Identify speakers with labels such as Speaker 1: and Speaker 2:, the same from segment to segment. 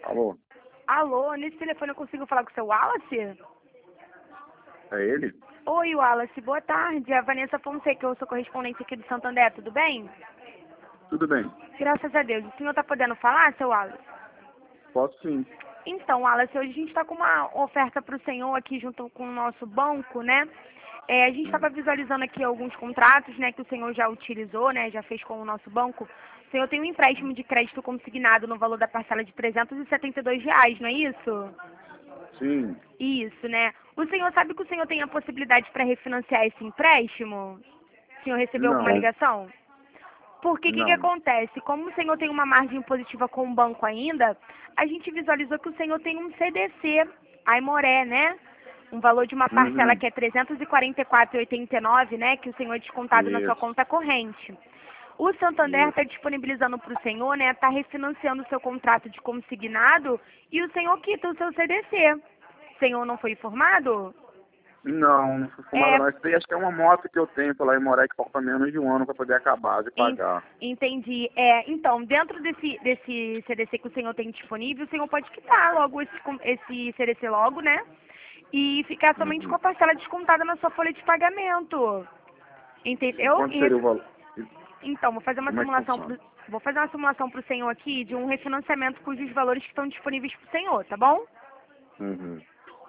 Speaker 1: Alô?
Speaker 2: Alô, nesse telefone eu consigo falar com o seu Wallace?
Speaker 1: É ele?
Speaker 2: Oi, Wallace, boa tarde. A Vanessa Fonseca, eu sou correspondente aqui do Santander, tudo bem?
Speaker 1: Tudo bem.
Speaker 2: Graças a Deus. O senhor está podendo falar, seu Wallace?
Speaker 1: Posso sim.
Speaker 2: Então, Wallace, hoje a gente está com uma oferta para o senhor aqui junto com o nosso banco, né? A gente estava visualizando aqui alguns contratos, né, que o senhor já utilizou, né, já fez com o nosso banco. O senhor tem um empréstimo de crédito consignado no valor da parcela de R$ 372, não é isso?
Speaker 1: Sim.
Speaker 2: Isso, né? O senhor sabe que o senhor tem a possibilidade para refinanciar esse empréstimo? O senhor recebeu alguma
Speaker 1: Não.
Speaker 2: ligação? Porque o que
Speaker 1: Não.
Speaker 2: acontece? Como o senhor tem uma margem positiva com o banco ainda, a gente visualizou que o senhor tem um CDC, Aimoré, né? Um valor de uma parcela
Speaker 1: Uhum.
Speaker 2: que é R$ 344,89, né? Que o senhor é descontado na sua
Speaker 1: Isso.
Speaker 2: conta corrente. O Santander está
Speaker 1: Isso.
Speaker 2: disponibilizando para o senhor, né? Está refinanciando o seu contrato de consignado e o senhor quita o seu CDC. O senhor não foi informado?
Speaker 1: Não, não fui fumado
Speaker 2: É,
Speaker 1: não. Isso aí acho que é uma moto que eu tenho pra lá em morar que falta menos de um ano pra poder acabar de pagar.
Speaker 2: entendi. Então, dentro desse CDC que o senhor tem disponível, o senhor pode quitar logo esse CDC logo, né? E ficar somente com
Speaker 1: Uhum.
Speaker 2: a parcela descontada na sua folha de pagamento.
Speaker 1: E
Speaker 2: Entendeu?
Speaker 1: quanto seria o valor?
Speaker 2: Então,
Speaker 1: Como é que funciona?
Speaker 2: vou fazer uma simulação para o senhor aqui de um refinanciamento cujos valores que estão disponíveis para o senhor, tá bom?
Speaker 1: Uhum.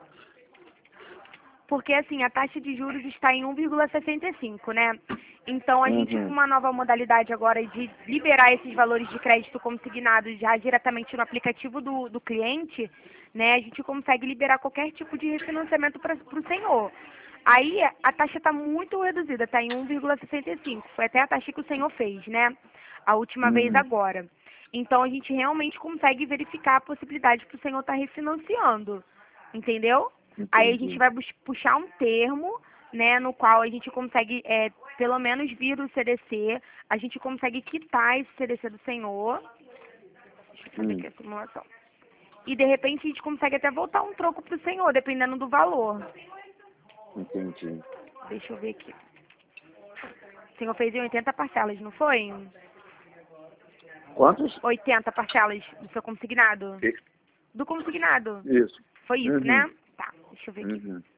Speaker 2: Porque, assim, a taxa de juros está em 1,65, né? Então, a gente, com
Speaker 1: Uhum.
Speaker 2: uma nova modalidade agora de liberar esses valores de crédito consignados já diretamente no aplicativo do cliente, né? A gente consegue liberar qualquer tipo de refinanciamento para o senhor. Aí, a taxa está muito reduzida, está em 1,65. Foi até a taxa que o senhor fez, né? A última vez
Speaker 1: Uhum.
Speaker 2: agora. Então, a gente realmente consegue verificar a possibilidade para o senhor estar refinanciando. Entendeu? Aí a gente
Speaker 1: Entendi.
Speaker 2: vai puxar um termo, né, no qual a gente consegue, pelo menos, vir o CDC, a gente consegue quitar esse CDC do senhor. Deixa eu fazer aqui a simulação. E, de repente, a gente consegue até voltar um troco pro senhor, dependendo do valor.
Speaker 1: Entendi.
Speaker 2: Deixa eu ver aqui. O senhor fez em 80 parcelas, não foi?
Speaker 1: Quantos?
Speaker 2: 80 parcelas do seu consignado?
Speaker 1: E-
Speaker 2: Do consignado.
Speaker 1: Isso.
Speaker 2: Foi isso,
Speaker 1: Uhum.
Speaker 2: né? Tá, deixa eu ver aqui.
Speaker 1: Uhum.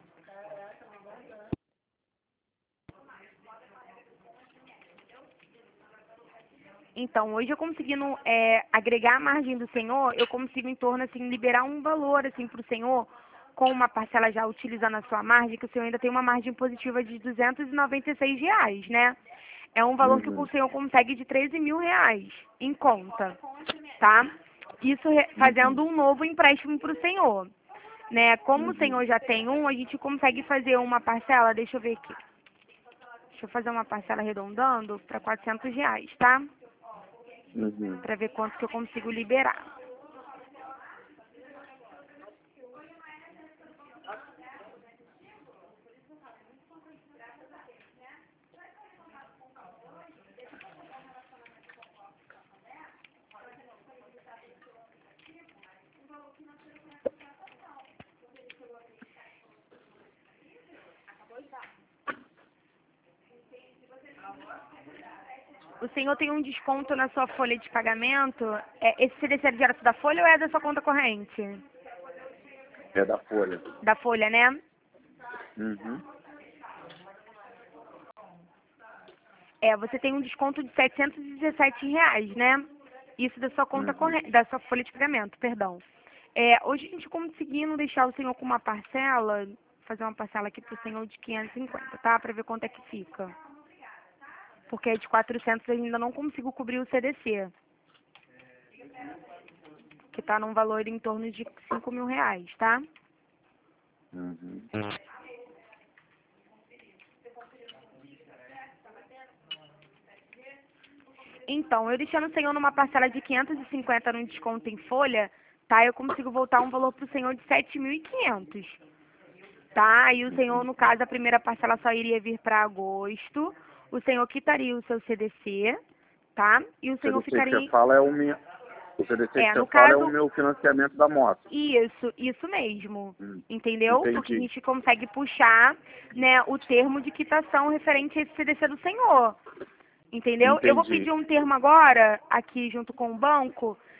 Speaker 2: Então, hoje eu conseguindo agregar a margem do senhor, eu consigo em torno, assim, liberar um valor, assim, para o senhor, com uma parcela já utilizando a sua margem, que o senhor ainda tem uma margem positiva de R$ 296, né? É um valor que o
Speaker 1: Uhum.
Speaker 2: senhor consegue de R$ 13.000 em conta, tá? Isso
Speaker 1: Uhum.
Speaker 2: fazendo um novo empréstimo para o senhor, né? Como o
Speaker 1: Uhum.
Speaker 2: senhor já tem um, a gente consegue fazer uma parcela, deixa eu ver aqui. Deixa eu fazer uma parcela arredondando para R$ 400, tá?
Speaker 1: Uhum.
Speaker 2: Para ver quanto que eu consigo liberar. O senhor tem um desconto na sua folha de pagamento? Esse CDC é direto da folha ou é da sua conta corrente?
Speaker 1: É da Folha.
Speaker 2: Da folha, né?
Speaker 1: Uhum.
Speaker 2: Você tem um desconto de R$ 717, né? Isso da sua conta
Speaker 1: Uhum.
Speaker 2: corrente, da sua folha de pagamento, perdão. Hoje a gente conseguindo deixar o senhor com uma parcela, fazer uma parcela aqui pro senhor de 550, tá? Para ver quanto é que fica. Porque de 400 eu ainda não consigo cobrir o CDC, que tá num valor em torno de R$ 5.000, tá?
Speaker 1: Uhum.
Speaker 2: Então, eu deixando o senhor numa parcela de 550 no desconto em folha, tá? Eu consigo voltar um valor pro senhor de 7.500, tá? E o senhor, no caso, a primeira parcela só iria vir para agosto. O senhor quitaria o seu CDC, tá? E o
Speaker 1: O
Speaker 2: senhor
Speaker 1: CDC que você
Speaker 2: ficaria...
Speaker 1: fala é o meu. O CDC que
Speaker 2: No
Speaker 1: você fala é o
Speaker 2: caso,
Speaker 1: meu financiamento da moto.
Speaker 2: isso mesmo.
Speaker 1: Hum.
Speaker 2: Entendeu? Porque a
Speaker 1: Entendi.
Speaker 2: gente consegue puxar, né, o termo de quitação referente a esse CDC do senhor. Entendeu? Eu vou
Speaker 1: Entendi.
Speaker 2: pedir um termo agora, aqui junto com o banco,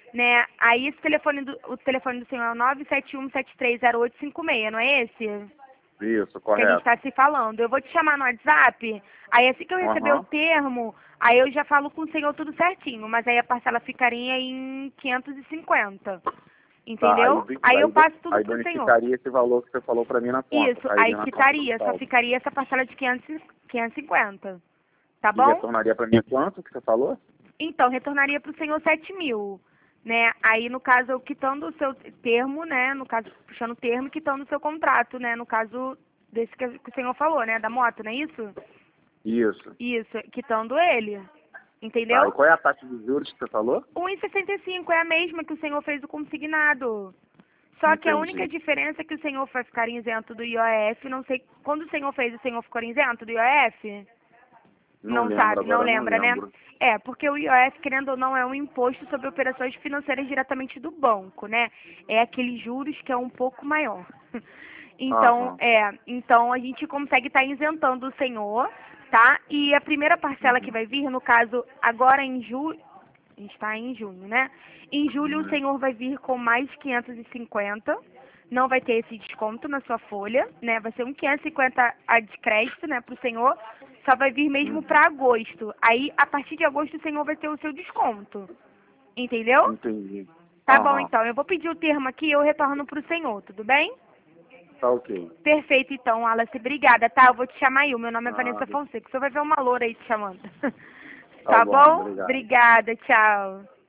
Speaker 2: né? Aí o telefone do senhor é o 971730856, não é esse?
Speaker 1: Isso,
Speaker 2: Que a gente
Speaker 1: correto.
Speaker 2: está se falando. Eu vou te chamar no WhatsApp, aí assim que eu receber o termo, aí eu já falo com o senhor tudo certinho, mas aí a parcela ficaria em 550. Entendeu?
Speaker 1: Tá,
Speaker 2: Aí eu passo tudo
Speaker 1: aí
Speaker 2: pro senhor.
Speaker 1: bonificaria esse valor que você falou pra mim na conta.
Speaker 2: Isso,
Speaker 1: Cairia
Speaker 2: aí
Speaker 1: na conta
Speaker 2: quitaria,
Speaker 1: do
Speaker 2: só
Speaker 1: saldo.
Speaker 2: ficaria essa parcela de 550. Tá
Speaker 1: E
Speaker 2: bom?
Speaker 1: retornaria pra mim quanto que você falou?
Speaker 2: Então, retornaria para o senhor 7.000, né? Aí, no caso, eu quitando o seu termo, né? No caso, puxando o termo e quitando o seu contrato, né? No caso desse que o senhor falou, né? Da moto, não é isso?
Speaker 1: Isso.
Speaker 2: Isso, quitando ele.
Speaker 1: Tá, e
Speaker 2: Entendeu?
Speaker 1: qual é a taxa de juros que você falou?
Speaker 2: 1,65 é a mesma que o senhor fez o consignado. Só que a única
Speaker 1: Entendi.
Speaker 2: diferença é que o senhor vai ficar isento do IOF. Não sei, quando o senhor fez, o senhor ficou isento do IOF?
Speaker 1: Não
Speaker 2: Não
Speaker 1: lembro,
Speaker 2: sabe, não
Speaker 1: agora eu não
Speaker 2: lembra, né?
Speaker 1: lembro.
Speaker 2: É, porque o IOF, querendo ou não, é um imposto sobre operações financeiras diretamente do banco, né? É aqueles juros que é um pouco maior. Então,
Speaker 1: Aham.
Speaker 2: então a gente consegue estar isentando o senhor, tá? E a primeira parcela que
Speaker 1: Uhum.
Speaker 2: vai vir, no caso, agora em julho, a gente está em junho, né? Em julho o
Speaker 1: Uhum.
Speaker 2: senhor vai vir com mais 550, não vai ter esse desconto na sua folha, né? Vai ser um 550 a de crédito, né, para o senhor, só vai vir mesmo
Speaker 1: Uhum.
Speaker 2: para agosto. Aí, a partir de agosto, o senhor vai ter o seu desconto, entendeu?
Speaker 1: Entendi.
Speaker 2: Tá bom,
Speaker 1: Aham.
Speaker 2: então, eu vou pedir o termo aqui e eu retorno para o senhor, tudo bem?
Speaker 1: Tá ok.
Speaker 2: Perfeito, então, Alice, obrigada, tá? Eu vou te chamar aí, o meu nome é Vanessa
Speaker 1: Nada.
Speaker 2: Fonseca, o senhor vai ver uma loura aí te chamando.
Speaker 1: Tá
Speaker 2: Tá
Speaker 1: bom,
Speaker 2: bom?
Speaker 1: obrigado.
Speaker 2: Obrigada, tchau.